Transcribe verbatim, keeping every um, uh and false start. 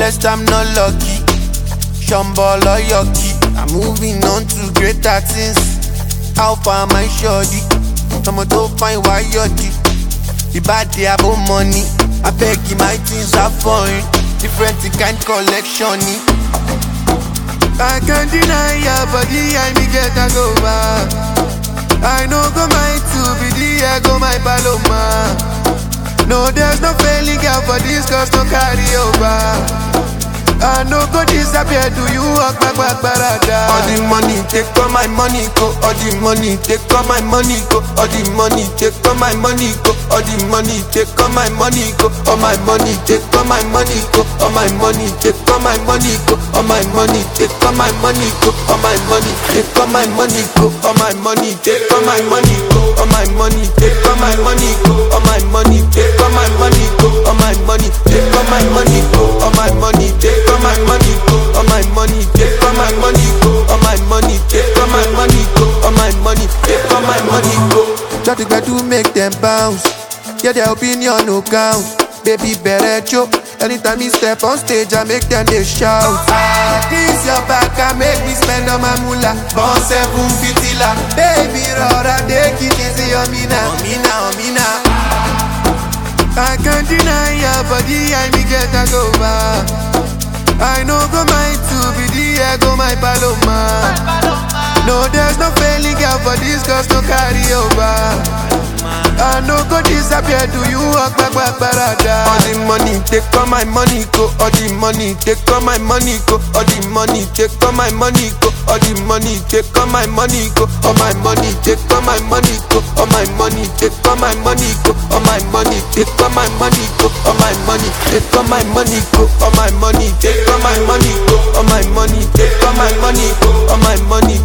blessed, I'm not lucky. Shambhala yucky. I'm moving on to greater things. How far my shorty? Someone to find why you're deep. The bad day about money. I beg you, my things are foreign. Different kind collection. I can't deny your body, I me get a go back. I know go my two be the ego, my paloma. No, there's no failing girl for this, cause no carry over. I no go disappear, do you walk back, back, barada? All the money, take all my money, go. All the money, take all my money, go. All the money, take all my money, go. All the money, take all my money, go. All my money, take all my money, go. All my money, take all my money, go. All my money, take all my money, go. All my money, take all my money, go. All my money, take all my money, go. All my money, take all my money, go. All my money, take all my money, go. All my money, take all my money, go. All my money, take all my money, go. All my money, take all my money, go. All my money, take all my money, go. All my money, take all my money, go. Try to get to make them bounce. Yeah, their opinion no count. Baby, better choke. Anytime you step on stage, I make them they shout. Ah, this your back, I make me spend on my moolah. Born seven fifty la. Baby, rora, take it easy on me now. On me now, on me now. I can't deny your body, I me get a go back. I know go my two be the ego, my paloma. No, there's no failing girl for this, cause no carry over. I no go disappear, do you walk back, back, barada? All the money, take all my money, go. All the money, take all my money, go. All the money, take all my money, go. All the money, take all my money, go. All my money, take all my money, go. All my money, take all my money, go. All my money, take all my money, go. All my money, take all my money, go. All my money, take all my money, go. All my money, take all my money, go. All my money,